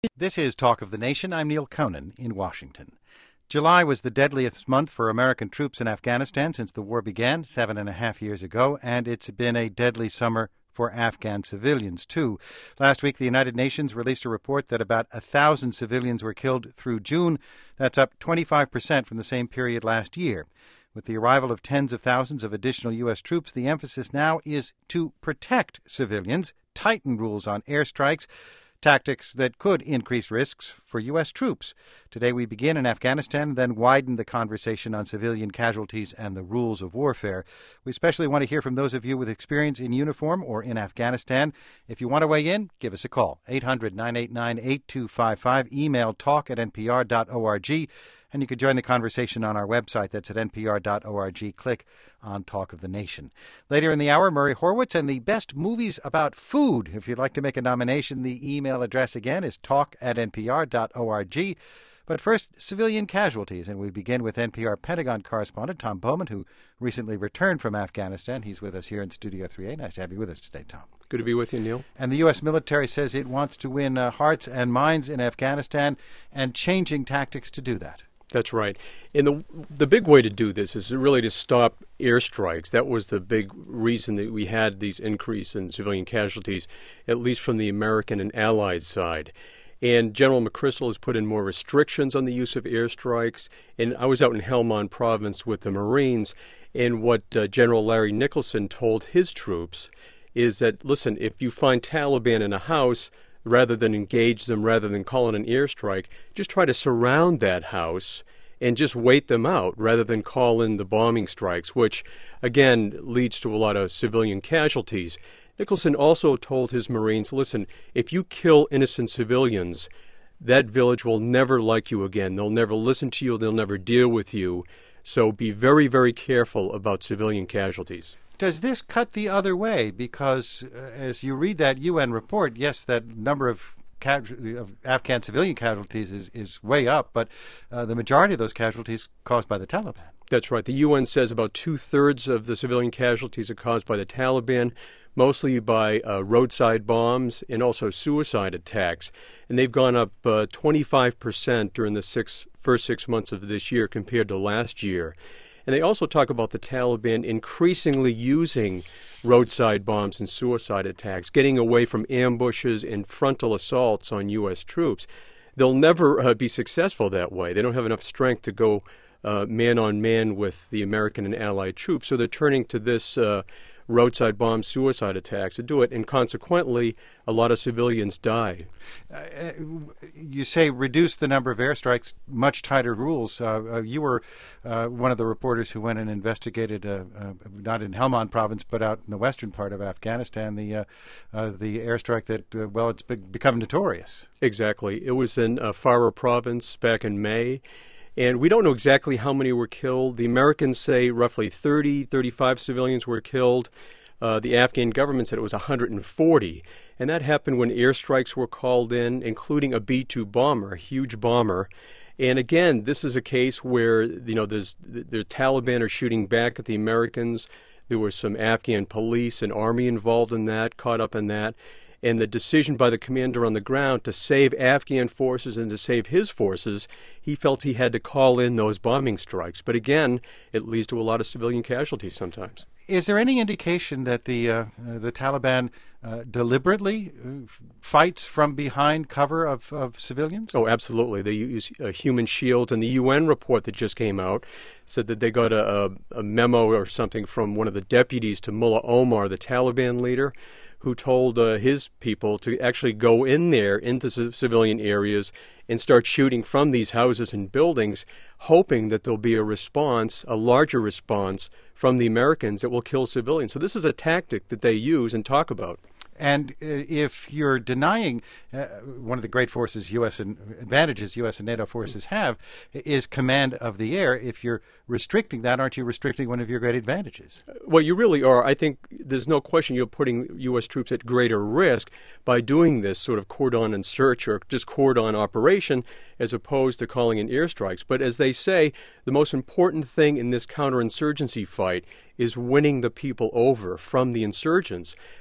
This is Talk of the Nation. I'm Neil Conan in Washington. July was the deadliest month for American troops in Afghanistan since the war began 7.5 years ago, and it's been a deadly summer for Afghan civilians, too. Last week, the United Nations released a report that about 1,000 civilians were killed through June. That's up 25% from the same period last year. With the arrival of tens of thousands of additional U.S. troops, the emphasis now is to protect civilians, tighten rules on airstrikes, tactics that could increase risks for U.S. troops. Today we begin in Afghanistan and then widen the conversation on civilian casualties and the rules of warfare. We especially want to hear from those of you with experience in uniform or in Afghanistan. If you want to weigh in, give us a call, 800-989-8255, email talk@npr.org, and you can join the conversation on our website. That's at npr.org. Click on Talk of the Nation. Later in the hour, Murray Horwitz and the best movies about food. If you'd like to make a nomination, the email address again is talk@npr.org. But first, civilian casualties, and we begin with NPR Pentagon correspondent Tom Bowman, who recently returned from Afghanistan. He's with us here in Studio 3A. Nice to have you with us today, Tom. Good to be with you, Neil. And the U.S. military says it wants to win hearts and minds in Afghanistan and changing tactics to do that. That's right. And the big way to do this is really to stop airstrikes. That was the big reason that we had these increase in civilian casualties, at least from the American and Allied side. And General McChrystal has put in more restrictions on the use of airstrikes. And I was out in Helmand Province with the Marines, and what General Larry Nicholson told his troops is that, listen, if you find Taliban in a house, rather than engage them, rather than call in an airstrike, just try to surround that house and just wait them out rather than call in the bombing strikes, which, again, leads to a lot of civilian casualties. Nicholson also told his Marines, listen, if you kill innocent civilians, that village will never like you again. They'll never listen to you. They'll never deal with you. So be very, very careful about civilian casualties. Does this cut the other way? Because as you read that UN report, yes, that number of Afghan civilian casualties is way up, but the majority of those casualties caused by the Taliban. That's right. The UN says about two-thirds of the civilian casualties are caused by the Taliban, mostly by roadside bombs and also suicide attacks. And they've gone up 25% during the first 6 months of this year compared to last year. And they also talk about the Taliban increasingly using roadside bombs and suicide attacks, getting away from ambushes and frontal assaults on U.S. troops. They'll never be successful that way. They don't have enough strength to go man-on-man with the American and Allied troops, so they're turning to this roadside bomb suicide attacks to do it, and consequently, a lot of civilians die. You say reduce the number of airstrikes, much tighter rules. You were one of the reporters who went and investigated, not in Helmand Province, but out in the western part of Afghanistan, the airstrike that, it's become notorious. Exactly. It was in Farah Province back in May. And we don't know exactly how many were killed. The Americans say roughly 35 civilians were killed. The Afghan government said it was 140. And that happened when airstrikes were called in, including a B-2 bomber, a huge bomber. And again, this is a case where, the Taliban are shooting back at the Americans. There were some Afghan police and army involved in that, caught up in that. And the decision by the commander on the ground to save Afghan forces and to save his forces, he felt he had to call in those bombing strikes. But again, it leads to a lot of civilian casualties sometimes. Is there any indication that the Taliban deliberately fights from behind cover of civilians? Oh, absolutely. They use human shields. And the UN report that just came out said that they got a memo or something from one of the deputies to Mullah Omar, the Taliban leader, who told his people to actually go in there into civilian areas and start shooting from these houses and buildings, hoping that there'll be a response, a larger response from the Americans that will kill civilians. So this is a tactic that they use and talk about. And if you're denying one of the great advantages U.S. and NATO forces have is command of the air, if you're restricting that, aren't you restricting one of your great advantages? Well, you really are. I think there's no question you're putting U.S. troops at greater risk by doing this sort of cordon and search or just cordon operation as opposed to calling in airstrikes. But as they say, the most important thing in this counterinsurgency fight is winning the people over from the insurgents.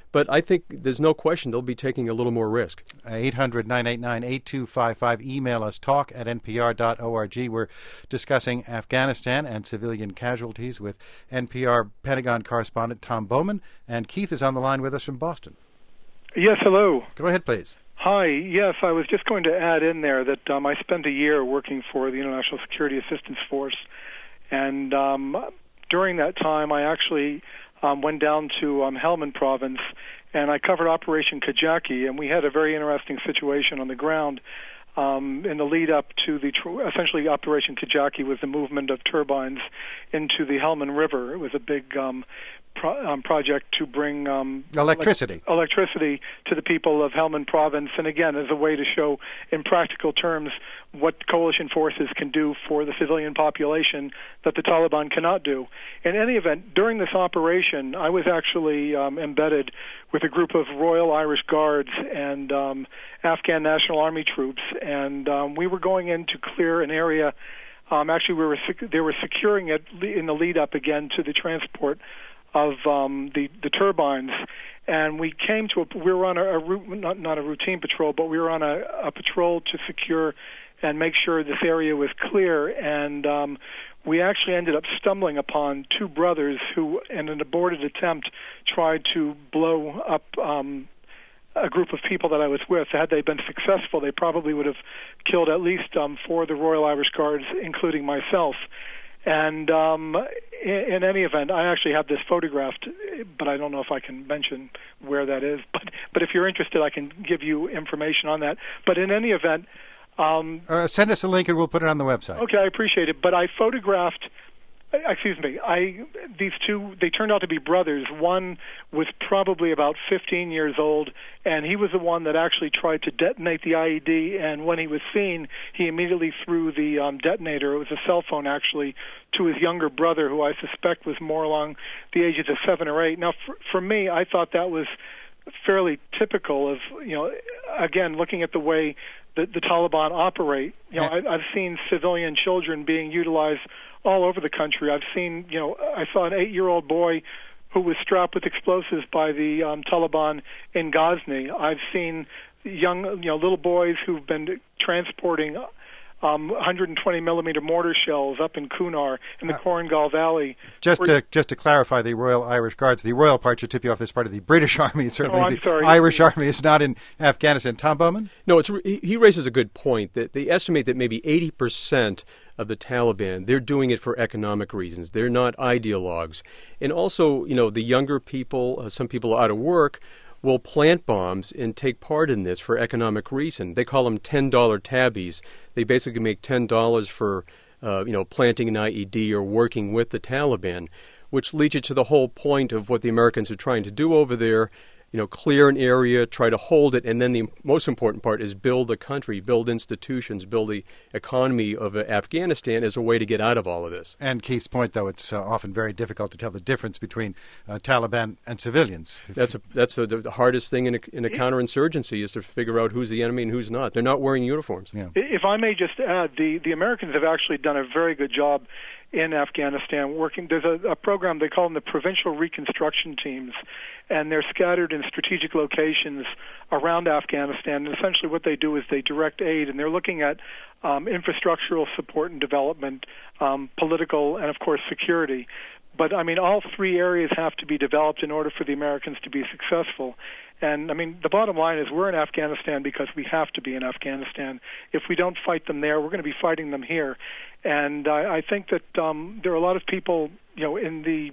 But I think there's no question they'll be taking a little more risk. 800-989-8255. Email us, talk@npr.org. We're discussing Afghanistan and civilian casualties with NPR Pentagon correspondent Tom Bowman. And Keith is on the line with us from Boston. Yes, hello. Go ahead, please. Hi. Yes, I was just going to add in there that I spent a year working for the International Security Assistance Force, and during that time I actually went down to Helmand Province, and I covered Operation Kajaki, and we had a very interesting situation on the ground. In the lead up to essentially Operation Kajaki was the movement of turbines into the Helmand River. It was a big project to bring electricity to the people of Helmand Province, and again, as a way to show in practical terms what coalition forces can do for the civilian population that the Taliban cannot do. In any event, during this operation, I was actually embedded with a group of Royal Irish Guards and Afghan National Army troops, and we were going in to clear an area. Actually, they were securing it in the lead up again to the transport of the turbines, and we came to we were on a not a routine patrol, but we were on a patrol to secure and make sure this area was clear, and we actually ended up stumbling upon two brothers who, in an aborted attempt, tried to blow up a group of people that I was with. Had they been successful, they probably would have killed at least 4 of the Royal Irish Guards, including myself. And in any event, I actually have this photographed, but I don't know if I can mention where that is. But if you're interested, I can give you information on that. But in any event, send us a link and we'll put it on the website. Okay, I appreciate it. But I photographed. These two, they turned out to be brothers. One was probably about 15 years old, and he was the one that actually tried to detonate the IED, and when he was seen, he immediately threw the detonator. It was a cell phone, actually, to his younger brother, who I suspect was more along the ages of 7 or 8. Now, for me, I thought that was fairly typical of, again, looking at the way the Taliban operate. I've seen civilian children being utilized all over the country. I've seen, I saw an 8-year-old boy who was strapped with explosives by the Taliban in Ghazni. I've seen young, little boys who've been transporting 120 millimeter mortar shells up in Kunar in the Korengal Valley. Just to clarify, the Royal Irish Guards, the royal part should tip you off. This part of the British Army. Certainly, Irish Army is not in Afghanistan. Tom Bowman? No, he raises a good point that they estimate that maybe 80% of the Taliban, they're doing it for economic reasons. They're not ideologues. And also, the younger people, some people are out of work, will plant bombs and take part in this for economic reason. They call them $10 tabbies. They basically make $10 for, planting an IED or working with the Taliban, which leads you to the whole point of what the Americans are trying to do over there. Clear an area, try to hold it, and then the most important part is build the country, build institutions, build the economy of Afghanistan as a way to get out of all of this. And Keith's point, though, it's often very difficult to tell the difference between Taliban and civilians. That's the hardest thing in a counterinsurgency is to figure out who's the enemy and who's not. They're not wearing uniforms. Yeah. If I may just add, the Americans have actually done a very good job in Afghanistan working. There's a program, they call them the Provincial Reconstruction Teams, and they're scattered in strategic locations around Afghanistan. And essentially what they do is they direct aid, and they're looking at infrastructural support and development, political, and, of course, security. But, all 3 areas have to be developed in order for the Americans to be successful. And, the bottom line is we're in Afghanistan because we have to be in Afghanistan. If we don't fight them there, we're going to be fighting them here. And I think that there are a lot of people, in the,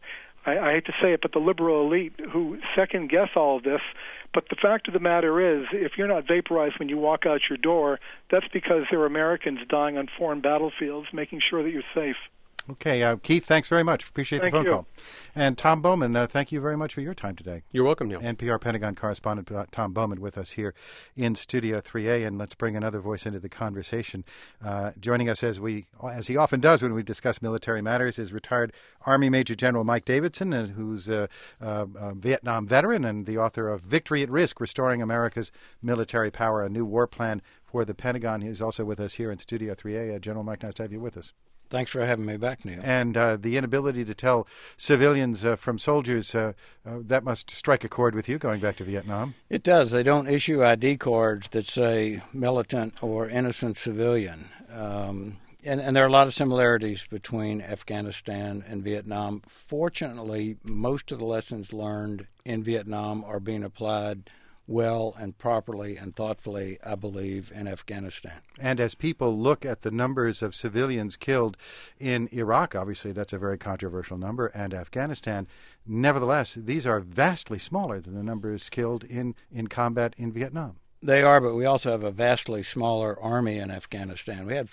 I hate to say it, but the liberal elite who second-guess all of this. But the fact of the matter is, if you're not vaporized when you walk out your door, that's because there are Americans dying on foreign battlefields, making sure that you're safe. Okay, Keith, thanks very much. Appreciate the phone call. And Tom Bowman, thank you very much for your time today. You're welcome, Neil. NPR Pentagon correspondent Tom Bowman with us here in Studio 3A, and let's bring another voice into the conversation. Joining us as he often does when we discuss military matters is retired Army Major General Mike Davidson, who's a Vietnam veteran and the author of Victory at Risk, Restoring America's Military Power, a New War Plan for the Pentagon. He's also with us here in Studio 3A. General Mike, nice to have you with us. Thanks for having me back, Neil. And the inability to tell civilians from soldiers, that must strike a chord with you going back to Vietnam. It does. They don't issue ID cards that say militant or innocent civilian. And there are a lot of similarities between Afghanistan and Vietnam. Fortunately, most of the lessons learned in Vietnam are being applied well and properly and thoughtfully, I believe, in Afghanistan. And as people look at the numbers of civilians killed in Iraq, obviously that's a very controversial number, and Afghanistan, nevertheless, these are vastly smaller than the numbers killed in combat in Vietnam. They are, but we also have a vastly smaller army in Afghanistan. We had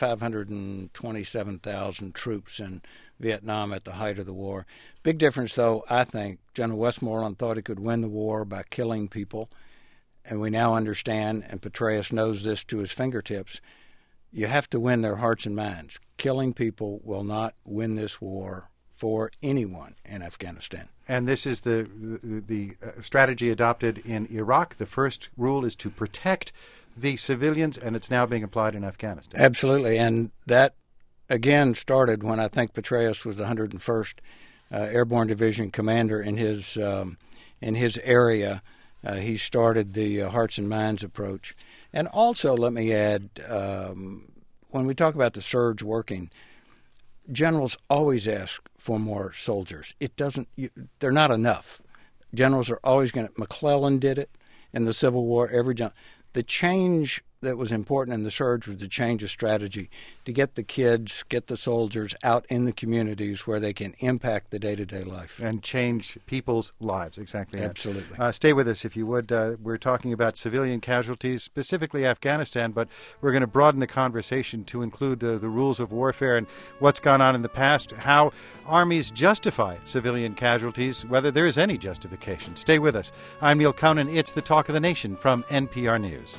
527,000 troops in Vietnam at the height of the war. Big difference, though, I think. General Westmoreland thought he could win the war by killing people. And we now understand, and Petraeus knows this to his fingertips, you have to win their hearts and minds. Killing people will not win this war for anyone in Afghanistan. And this is the strategy adopted in Iraq. The first rule is to protect the civilians, and it's now being applied in Afghanistan. Absolutely, and that, again, started when I think Petraeus was the 101st Airborne Division commander in his area. He started the hearts and minds approach. And also, let me add, when we talk about the surge working, generals always ask for more soldiers. They're not enough. Generals are always going to. McClellan did it in the Civil War. The change that was important in the surge was the change of strategy to get the kids, get the soldiers out in the communities where they can impact the day-to-day life. And change people's lives, exactly. Absolutely. Stay with us, if you would. We're talking about civilian casualties, specifically Afghanistan, but we're going to broaden the conversation to include the rules of warfare and what's gone on in the past, how armies justify civilian casualties, whether there is any justification. Stay with us. I'm Neil Conan. It's the Talk of the Nation from NPR News.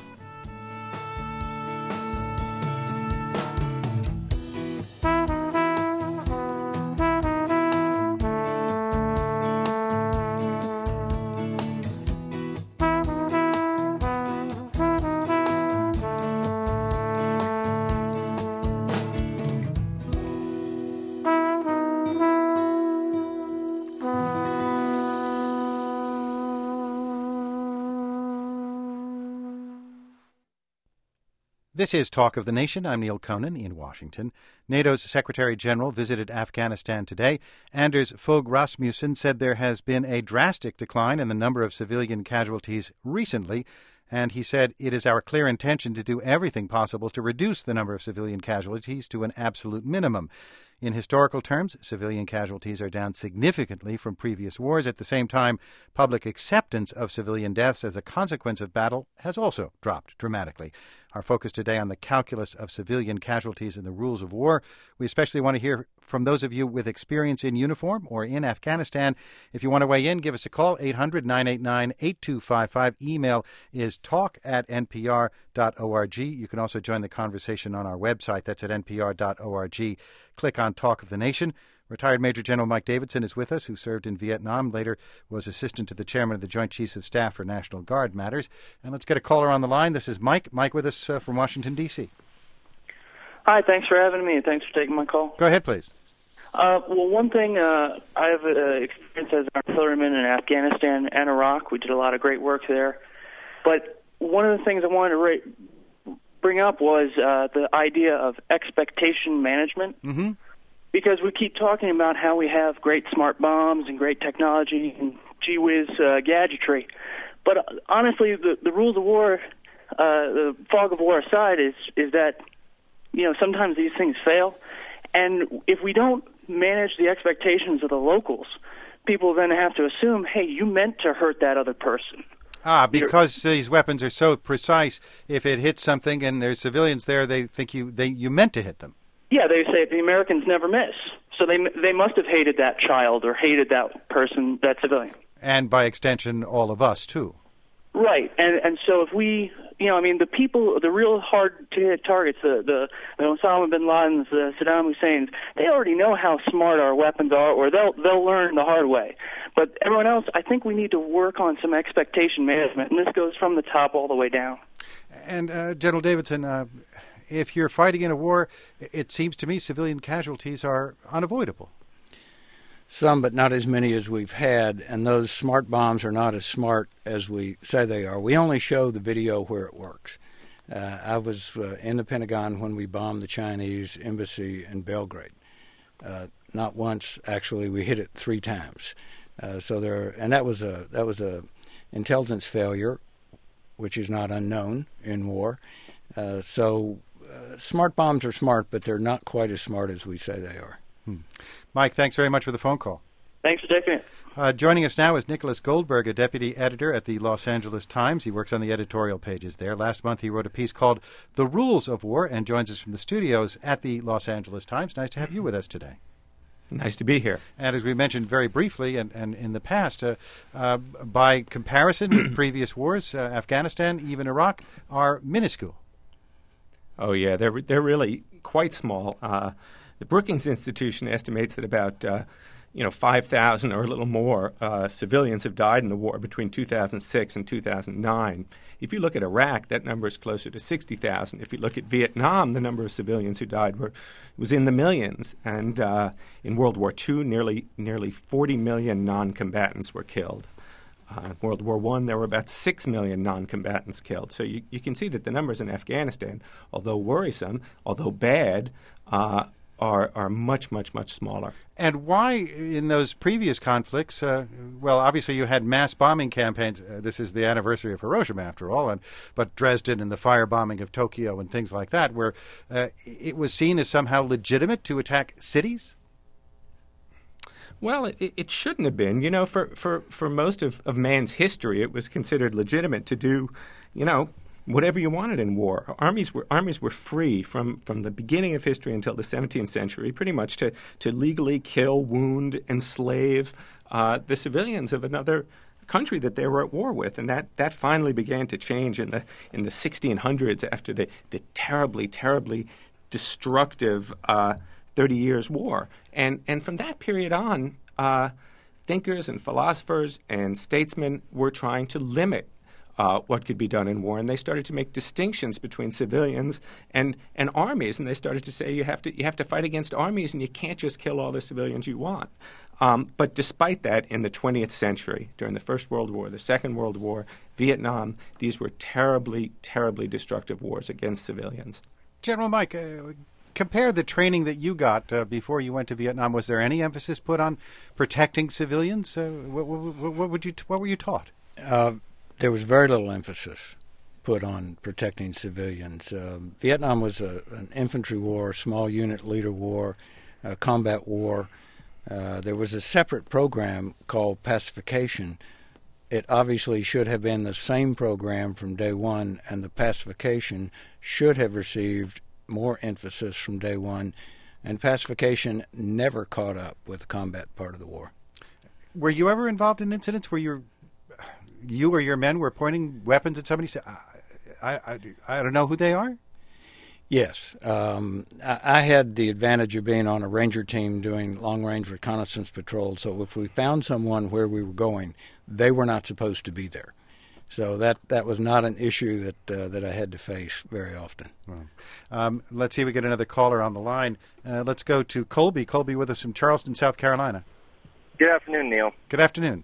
This is Talk of the Nation. I'm Neil Conan in Washington. NATO's Secretary General visited Afghanistan today. Anders Fogh Rasmussen said there has been a drastic decline in the number of civilian casualties recently, and he said it is our clear intention to do everything possible to reduce the number of civilian casualties to an absolute minimum. In historical terms, civilian casualties are down significantly from previous wars. At the same time, public acceptance of civilian deaths as a consequence of battle has also dropped dramatically. Our focus today on the calculus of civilian casualties and the rules of war. We especially want to hear from those of you with experience in uniform or in Afghanistan. If you want to weigh in, give us a call, 800-989-8255. Email is talk@npr.org. You can also join the conversation on our website. That's at npr.org. Click on Talk of the Nation. Retired Major General Mike Davidson is with us, who served in Vietnam, later was assistant to the chairman of the Joint Chiefs of Staff for National Guard matters. And let's get a caller on the line. This is Mike. Mike with us from Washington, D.C. Hi, thanks for having me, and thanks for taking my call. Go ahead, please. Well, one thing, I have experience as an artilleryman in Afghanistan and Iraq. We did a lot of great work there. But one of the things I wanted to bring up was the idea of expectation management. Mm-hmm. Because we keep talking about how we have great smart bombs and great technology and gee-whiz gadgetry. But honestly, the rules of war, the fog of war aside, is that, sometimes these things fail. And if we don't manage the expectations of the locals, people then have to assume, hey, you meant to hurt that other person. Because these weapons are so precise, if it hits something and there's civilians there, they think you meant to hit them. Yeah, they say the Americans never miss. So they must have hated that child or hated that person, that civilian. And by extension, all of us, too. Right. And so if we, the people, the real hard-to-hit targets, the Osama bin Ladens, the Saddam Husseins, they already know how smart our weapons are, or they'll learn the hard way. But everyone else, I think we need to work on some expectation management, and this goes from the top all the way down. And General Davidson, if you're fighting in a war, it seems to me civilian casualties are unavoidable. Some, but not as many as we've had, and those smart bombs are not as smart as we say they are. We only show the video where it works. I was in the Pentagon when we bombed the Chinese embassy in Belgrade. Not once, actually. We hit it 3 times. And that was a intelligence failure, which is not unknown in war. Smart bombs are smart, but they're not quite as smart as we say they are. Mike, thanks very much for the phone call. Thanks for taking it. Joining us now is Nicholas Goldberg, a deputy editor at the Los Angeles Times. He works on the editorial pages there. Last month he wrote a piece called The Rules of War and joins us from the studios at the Los Angeles Times. Nice to have you with us today. Nice to be here. And as we mentioned very briefly and in the past, by comparison with previous wars, Afghanistan, even Iraq, are minuscule. Oh, yeah, they're really quite small. The Brookings Institution estimates that about 5,000 or a little more civilians have died in the war between 2006 and 2009. If you look at Iraq, that number is closer to 60,000. If you look at Vietnam, the number of civilians who died was in the millions. And in World War II, nearly 40 million non-combatants were killed. In World War I, there were about 6 million non-combatants killed. So you can see that the numbers in Afghanistan, although worrisome, although bad, are much, much, much smaller. And why in those previous conflicts, obviously you had mass bombing campaigns. This is the anniversary of Hiroshima, after all, but Dresden and the firebombing of Tokyo and things like that, where it was seen as somehow legitimate to attack cities? Well, it shouldn't have been. For most of man's history, it was considered legitimate to do, whatever you wanted in war. Armies were free from the beginning of history until the 17th century, pretty much to legally kill, wound, enslave the civilians of another country that they were at war with, and that finally began to change in the 1600s after the terribly, terribly destructive 30 Years' War, and from that period on, thinkers and philosophers and statesmen were trying to limit what could be done in war, and they started to make distinctions between civilians and armies, and they started to say you have to fight against armies, and you can't just kill all the civilians you want. But despite that, in the 20th century, during the First World War, the Second World War, Vietnam, these were terribly, terribly destructive wars against civilians. General Mike, compare the training that you got before you went to Vietnam. Was there any emphasis put on protecting civilians? What were you taught? There was very little emphasis put on protecting civilians. Vietnam was an infantry war, small unit leader war, combat war. There was a separate program called pacification. It obviously should have been the same program from day one, and the pacification should have received more emphasis from day one, and pacification never caught up with the combat part of the war. Were you ever involved in incidents where you or your men were pointing weapons at somebody? Say, I don't know who they are? Yes. I had the advantage of being on a ranger team doing long-range reconnaissance patrols, so if we found someone where we were going, they were not supposed to be there. So that was not an issue that I had to face very often. Well, let's see if we get another caller on the line. Let's go to Colby. Colby with us from Charleston, South Carolina. Good afternoon, Neil. Good afternoon.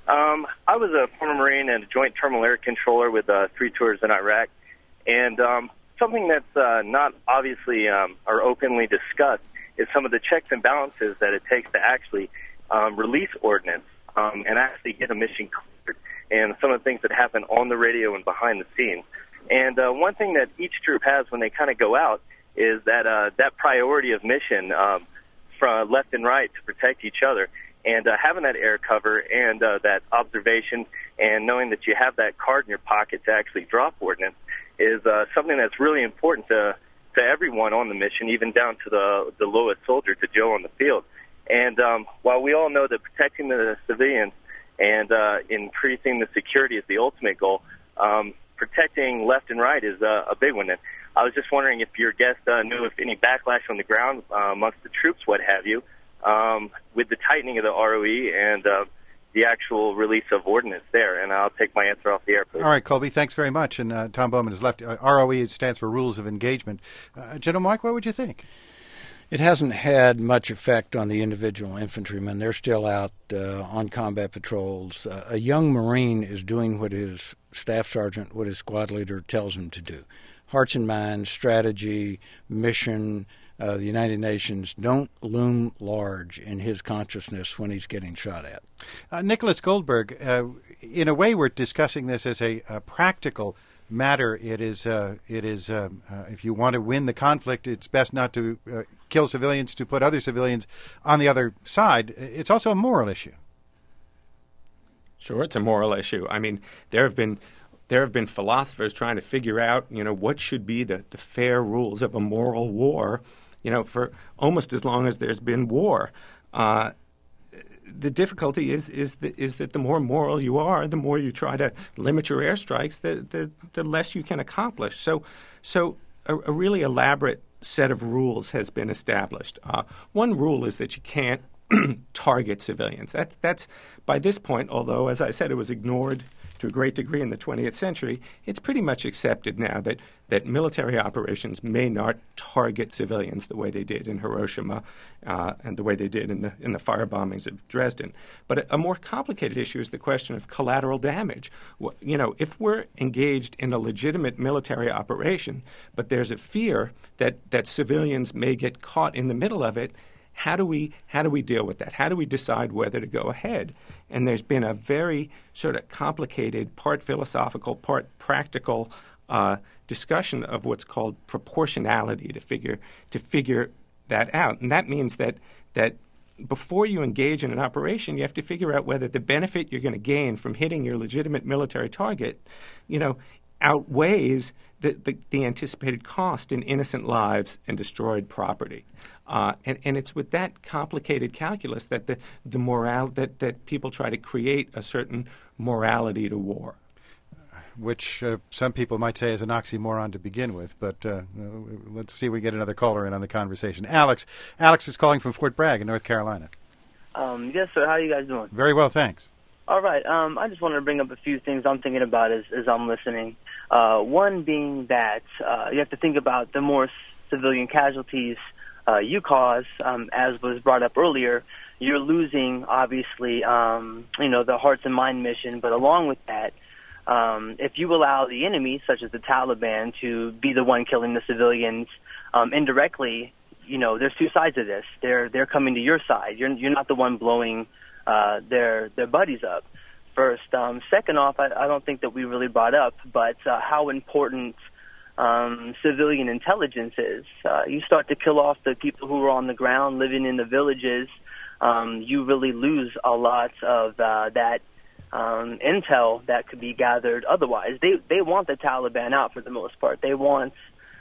I was a former Marine and a Joint Terminal Air Controller with 3 tours in Iraq. And something that's not obviously or openly discussed is some of the checks and balances that it takes to actually release ordnance and actually get a mission cleared, and some of the things that happen on the radio and behind the scenes. And one thing that each troop has when they kind of go out is that priority of mission from left and right to protect each other. And having that air cover and that observation and knowing that you have that card in your pocket to actually drop ordnance is something that's really important to everyone on the mission, even down to the lowest soldier, to Joe on the field. And while we all know that protecting the civilians and increasing the security is the ultimate goal, protecting left and right is a big one. And I was just wondering if your guest knew if any backlash on the ground amongst the troops, what have you, with the tightening of the ROE and the actual release of ordnance there. And I'll take my answer off the air, please. All right, Colby, thanks very much. And Tom Bowman has left. ROE stands for Rules of Engagement. General Mike, what would you think? It hasn't had much effect on the individual infantrymen. They're still out on combat patrols. A young Marine is doing what his staff sergeant, what his squad leader tells him to do. Hearts and minds, strategy, mission, the United Nations don't loom large in his consciousness when he's getting shot at. Nicholas Goldberg, in a way we're discussing this as a practical matter. It is if you want to win the conflict, it's best not to kill civilians, to put other civilians on the other side. It's also a moral issue. Sure, it's a moral issue. I mean, there have been philosophers trying to figure out, what should be the fair rules of a moral war, for almost as long as there's been war. The difficulty is that the more moral you are, the more you try to limit your airstrikes, the less you can accomplish. So a really elaborate set of rules has been established. One rule is that you can't target civilians. That's by this point, although, as I said, it was ignored to a great degree in the 20th century, it's pretty much accepted now that military operations may not target civilians the way they did in Hiroshima and the way they did in the fire bombings of Dresden. But a more complicated issue is the question of collateral damage. If we're engaged in a legitimate military operation, but there's a fear that civilians may get caught in the middle of it, how do we deal with that? How do we decide whether to go ahead? And there's been a very sort of complicated, part philosophical, part practical discussion of what's called proportionality to figure that out. And that means that before you engage in an operation, you have to figure out whether the benefit you're going to gain from hitting your legitimate military target, outweighs the anticipated cost in innocent lives and destroyed property. And it's with that complicated calculus that the morale that people try to create a certain morality to war, which some people might say is an oxymoron to begin with. But let's see if we get another caller in on the conversation. Alex is calling from Fort Bragg in North Carolina. Yes, sir. How are you guys doing? Very well, thanks. All right. I just wanted to bring up a few things I'm thinking about as I'm listening. One being that you have to think about the more civilian casualties you cause, as was brought up earlier. You're losing, obviously, the hearts and mind mission. But along with that, if you allow the enemy, such as the Taliban, to be the one killing the civilians indirectly, there's two sides of this. They're coming to your side. You're not the one blowing their buddies up. First, second off, I don't think that we really brought up, but how important civilian intelligence is. You start to kill off the people who are on the ground living in the villages, you really lose a lot of that intel that could be gathered otherwise. They want the Taliban out for the most part. They want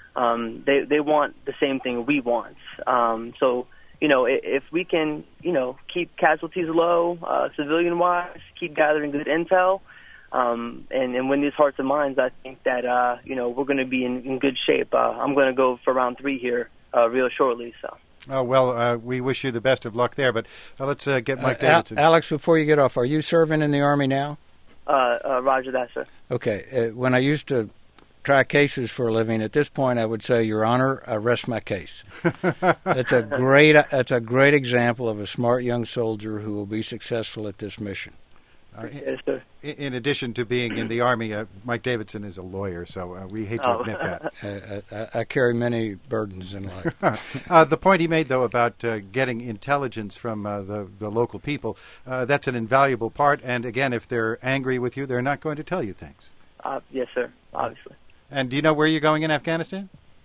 the same thing we want. So if we can keep casualties low, civilian-wise, keep gathering good intel, and win these hearts and minds, I think that we're going to be in good shape. I'm going to go for round 3 here real shortly. So. Oh, well, we wish you the best of luck there, but let's get Mike Davidson. Alex, before you get off, are you serving in the Army now? Roger that, sir. Okay. When I used to try cases for a living, at this point I would say, Your Honor, I rest my case. That's a great example of a smart young soldier who will be successful at this mission. Yes, sir. In addition to being in the Army, Mike Davidson is a lawyer, so we hate to admit that. I carry many burdens in life. The point he made, though, about getting intelligence from the local people, that's an invaluable part. And, again, if they're angry with you, they're not going to tell you things. Yes, sir, obviously. And do you know where you're going in Afghanistan?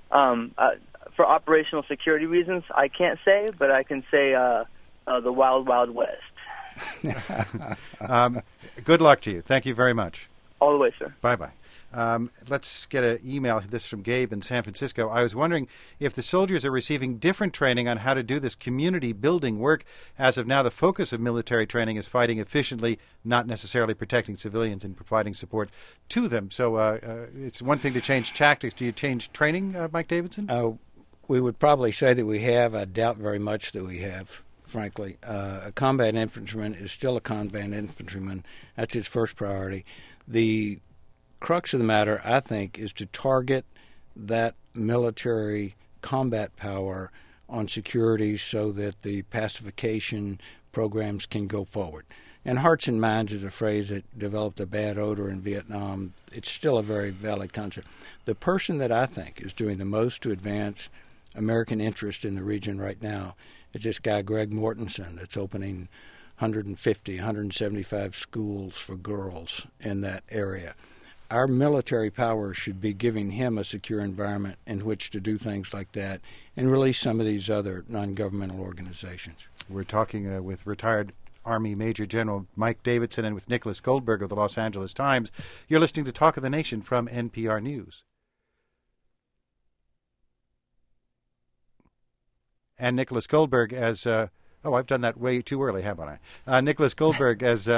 For operational security reasons, I can't say, but I can say the Wild Wild West. Good luck to you. Thank you very much. All the way, sir. Bye-bye. Let's get an email. This from Gabe in San Francisco. I was wondering if the soldiers are receiving different training on how to do this community-building work. As of now, the focus of military training is fighting efficiently, not necessarily protecting civilians and providing support to them. So it's one thing to change tactics. Do you change training, Mike Davidson? We would probably say that we have. I doubt very much that we have. frankly. A combat infantryman is still a combat infantryman. That's his first priority. The crux of the matter, I think, is to target that military combat power on security so that the pacification programs can go forward. And hearts and minds is a phrase that developed a bad odor in Vietnam. It's still a very valid concept. The person that I think is doing the most to advance American interest in the region right now is this guy, Greg Mortensen, that's opening 150, 175 schools for girls in that area. Our military power should be giving him a secure environment in which to do things like that and release some of these other non-governmental organizations. We're talking with retired Army Major General Mike Davidson and with Nicholas Goldberg of the Los Angeles Times. You're listening to Talk of the Nation from NPR News. And Nicholas Goldberg as I've done that way too early, haven't I? Nicholas Goldberg as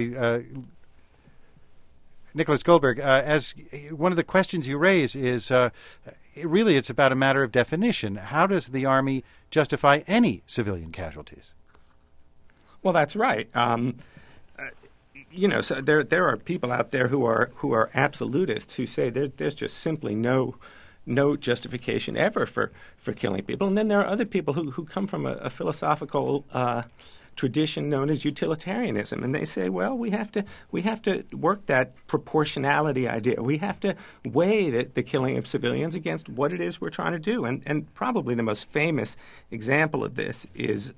one of the questions you raise is really it's about a matter of definition. How does the Army justify any civilian casualties? Well, that's right. So there are people out there who are absolutists who say there's just simply no justification ever for killing people, and then there are other people who come from a philosophical tradition known as utilitarianism, and they say, well, we have to work that proportionality idea. We have to weigh the killing of civilians against what it is we're trying to do, and probably the most famous example of this is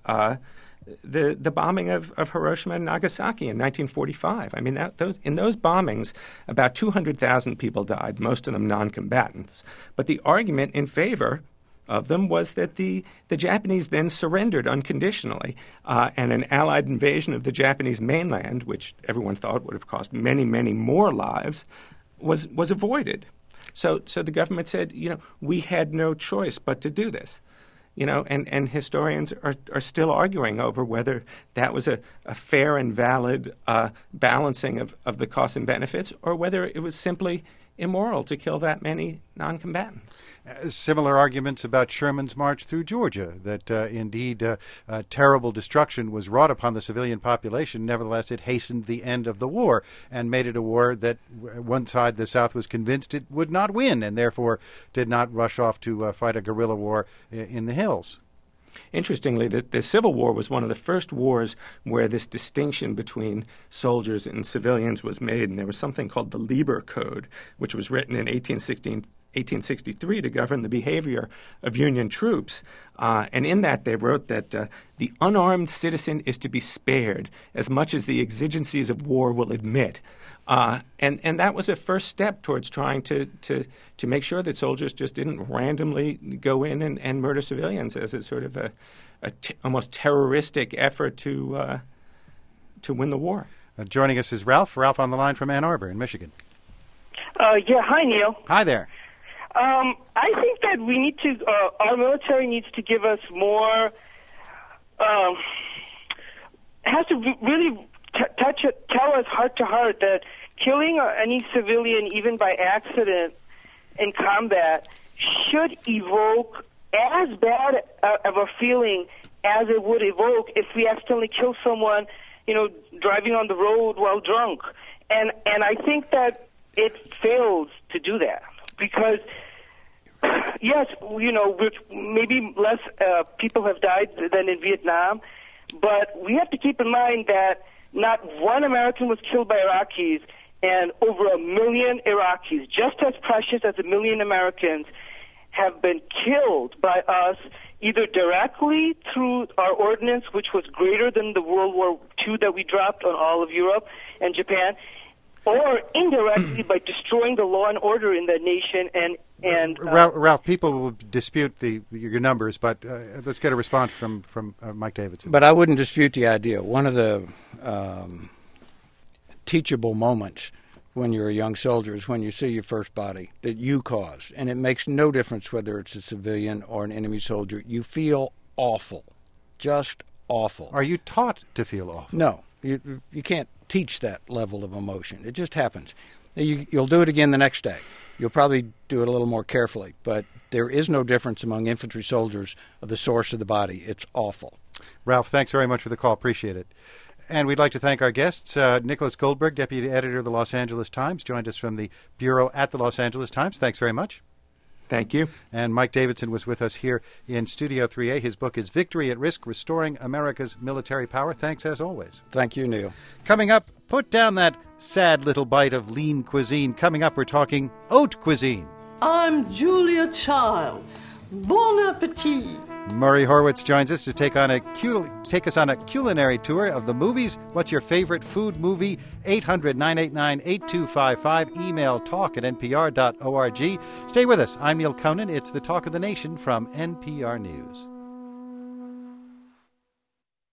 the bombing of Hiroshima and Nagasaki in 1945. I mean, in those bombings, about 200,000 people died, most of them non-combatants. But the argument in favor of them was that the Japanese then surrendered unconditionally, and an Allied invasion of the Japanese mainland, which everyone thought would have cost many, many more lives, was avoided. So the government said, we had no choice but to do this. And historians are still arguing over whether that was a fair and valid balancing of the costs and benefits, or whether it was simply immoral to kill that many non-combatants. Similar arguments about Sherman's march through Georgia, that indeed terrible destruction was wrought upon the civilian population. Nevertheless, it hastened the end of the war and made it a war that one side, the South, was convinced it would not win and therefore did not rush off to fight a guerrilla war in the hills. Interestingly, the Civil War was one of the first wars where this distinction between soldiers and civilians was made, and there was something called the Lieber Code, which was written in 1863 to govern the behavior of Union troops. And in that, they wrote that the unarmed citizen is to be spared as much as the exigencies of war will admit. And that was a first step towards trying to make sure that soldiers just didn't randomly go in and murder civilians as a sort of almost terroristic effort to win the war. Joining us is Ralph. Ralph on the line from Ann Arbor in Michigan. Hi, Neil. Hi there. I think that we need to, our military needs to give us more, has to really tell us heart to heart that killing any civilian, even by accident, in combat should evoke as bad of a feeling as it would evoke if we accidentally kill someone, driving on the road while drunk. And I think that it fails to do that because, yes, maybe less people have died than in Vietnam, but we have to keep in mind that not one American was killed by Iraqis, and over 1 million Iraqis, just as precious as 1 million Americans, have been killed by us either directly through our ordnance, which was greater than the World War II that we dropped on all of Europe and Japan, or indirectly by destroying the law and order in that nation. And Ralph, people will dispute your numbers, but let's get a response from Mike Davidson. But I wouldn't dispute the idea. One of the teachable moments when you're a young soldier is when you see your first body that you caused, and it makes no difference whether it's a civilian or an enemy soldier. You feel awful, just awful. Are you taught to feel awful? No, you can't teach that level of emotion. It just happens. You'll do it again the next day. You'll probably do it a little more carefully, but there is no difference among infantry soldiers of the source of the body. It's awful. Ralph, thanks very much for the call. Appreciate it. And we'd like to thank our guests. Nicholas Goldberg, Deputy Editor of the Los Angeles Times, joined us from the Bureau at the Los Angeles Times. Thanks very much. Thank you. And Mike Davidson was with us here in Studio 3A. His book is Victory at Risk, Restoring America's Military Power. Thanks as always. Thank you, Neil. Coming up, put down that sad little bite of lean cuisine. Coming up, we're talking haute cuisine. I'm Julia Child. Bon appetit. Murray Horwitz joins us to take us on a culinary tour of the movies. What's your favorite food movie? 800-989-8255. Email talk@npr.org. Stay with us. I'm Neil Conan. It's the Talk of the Nation from NPR News.